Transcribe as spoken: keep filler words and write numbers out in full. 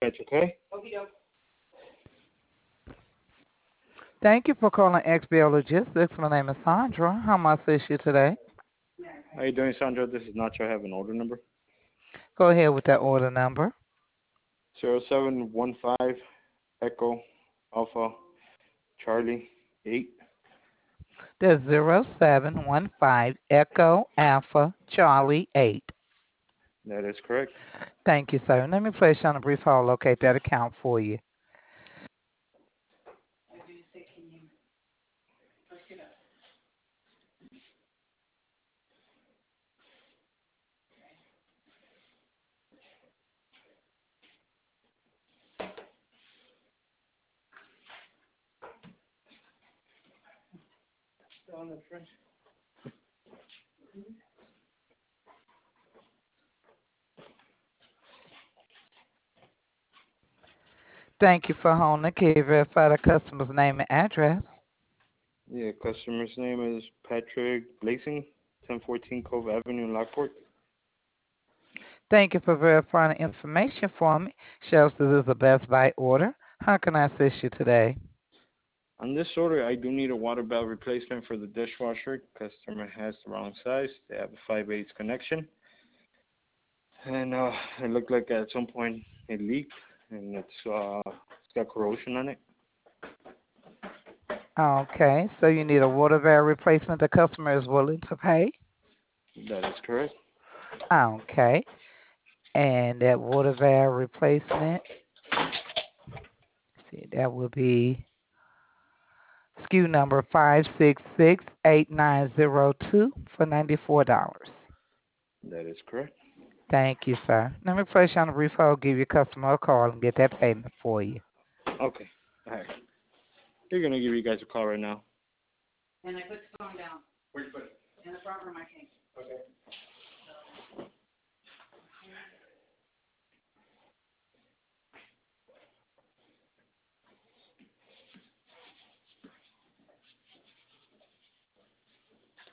That's okay. Thank you for calling X B L Logistics. My name is Sandra. How may I assist you today? How you doing, Sandra? This is Nacho. I have an order number. Go ahead with that order number. Zero seven one five Echo Alpha Charlie eight. That's zero seven one five Echo Alpha Charlie eight. That is correct. Thank you, sir. Let me place you on a brief hold. Locate that account for you. Thank you for holding. Can you verify the customer's name and address? Yeah, customer's name is Patrick Blazing, ten fourteen Cove Avenue, Lockport. Thank you for verifying the information for me. Shows this is a Best Buy order. How can I assist you today? On this order, I do need a water valve replacement for the dishwasher. Customer has the wrong size. They have a five eighths connection. And uh, it looked like at some point it leaked, and it's, uh, it's got corrosion on it. Okay, so you need a water valve replacement the customer is willing to pay? That is correct. Okay, and that water valve replacement, see, that will be S K U number five six six eight nine zero two for ninety-four dollars. That is correct. Thank you, sir. Let me place you on a brief hold, give your customer a call and get that payment for you. Okay. All right. They're going to give you guys a call right now.